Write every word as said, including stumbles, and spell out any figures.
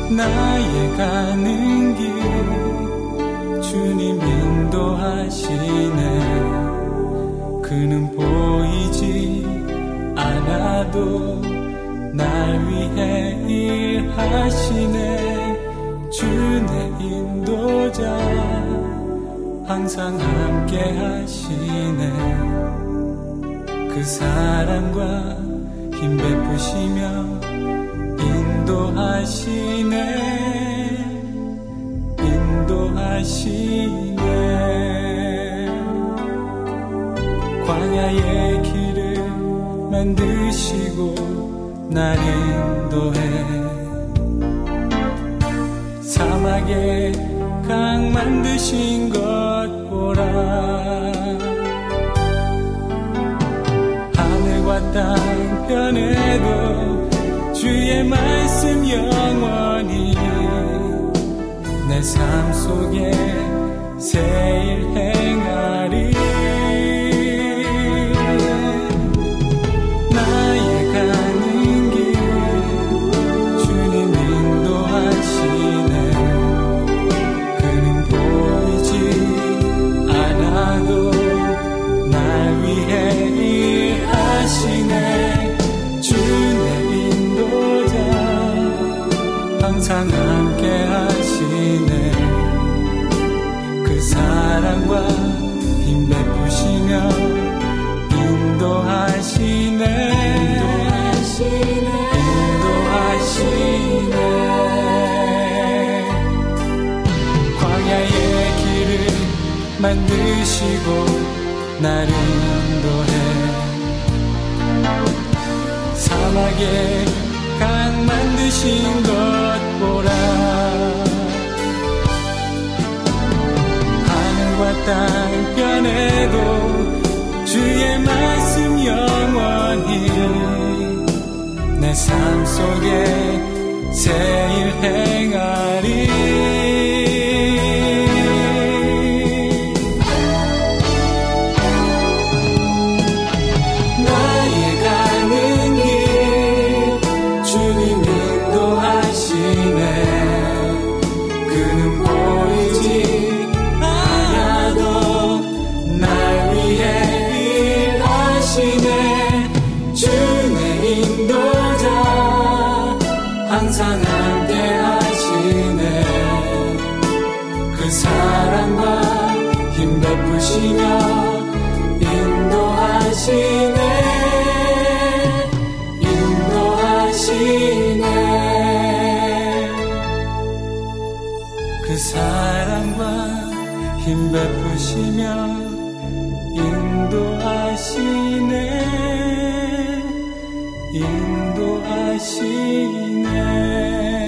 나의 가는 길 주님 인도하시네. 그는 보이지 않아도 날 위해 일하시네. 주 내 인도자 항상 함께 하시네. 그 사랑과 힘 베푸시며 인도하시네. 인도하시네. 광야의 길을 만드시고 날 인도해. 사막에 강 만드신 것 보라. 하늘과 땅 편에도 주의 말씀 영원히 내 삶 속에 새 일 행하리. 나의 가는 길 주님 인도하시네. 그는 보이지 않아도 날 위해 일하시네. 주 내 인도자 항상 함께 하시네. 그 사랑과 힘 베푸시며 인도하시네. 인도하시네. 인도하시네. 광야의 길을 만드시고 날 인도해. 사막에 강 만드신 것 보라. 하늘과 땅 편에도 주의 말씀 영원히 내 삶 속에 새 일 행하리. 항상 함께 하시네. 그 사랑과 힘 베푸시며 인도하시네. 인도하시네. 그 사랑과 힘 베푸시며 인도하시네. 인도하시네.